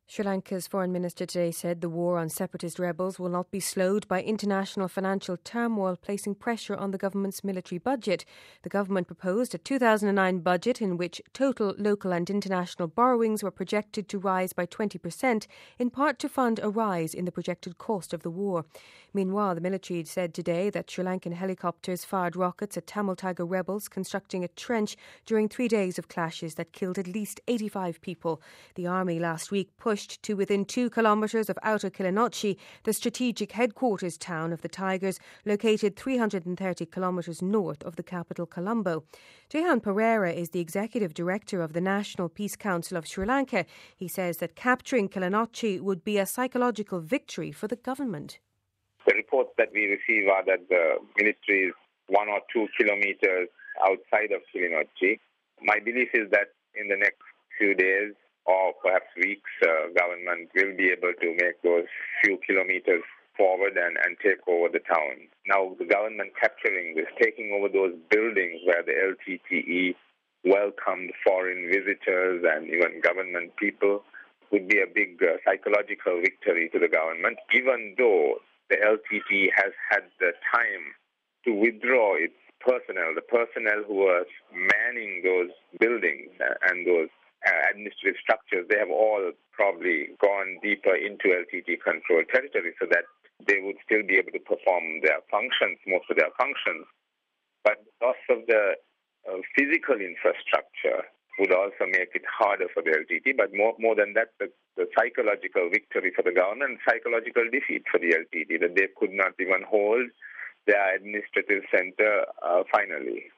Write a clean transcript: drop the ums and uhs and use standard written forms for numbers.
Sri Lanka's foreign minister today said the war on separatist rebels will not be slowed by international financial turmoil placing pressure on the government's military budget. The government proposed a 2009 budget in which total local and international borrowings were projected to rise by 20%, in part to fund a rise in the projected cost of the war. Meanwhile, the military said today that Sri Lankan helicopters fired rockets at Tamil Tiger rebels constructing a trench during 3 days of clashes that killed at least 85 people. The army last week pushed to within 2 kilometres of Outer Kilinochchi, the strategic headquarters town of the Tigers, located 330 kilometres north of the capital Colombo. Jehan Pereira is the executive director of the National Peace Council of Sri Lanka. He says that capturing Kilinochchi would be a psychological victory for the government. The reports that we receive are that the ministry is 1 or 2 kilometres outside of Kilinochchi. My belief is that in the next few days or perhaps weeks, government will be able to make those few kilometres forward and take over the town. Now, the government capturing this, taking over those buildings where the LTTE welcomed foreign visitors and even government people would be a big psychological victory to the government, even though the LTTE has had the time to withdraw its personnel, the personnel who was manning those buildings and those administrative structures. They have all probably gone deeper into LTTE-controlled territory so that they would still be able to perform their functions, most of their functions. But loss of the physical infrastructure would also make it harder for the LTTE. But more than that, the psychological victory for the government, psychological defeat for the LTTE, that they could not even hold their administrative center finally.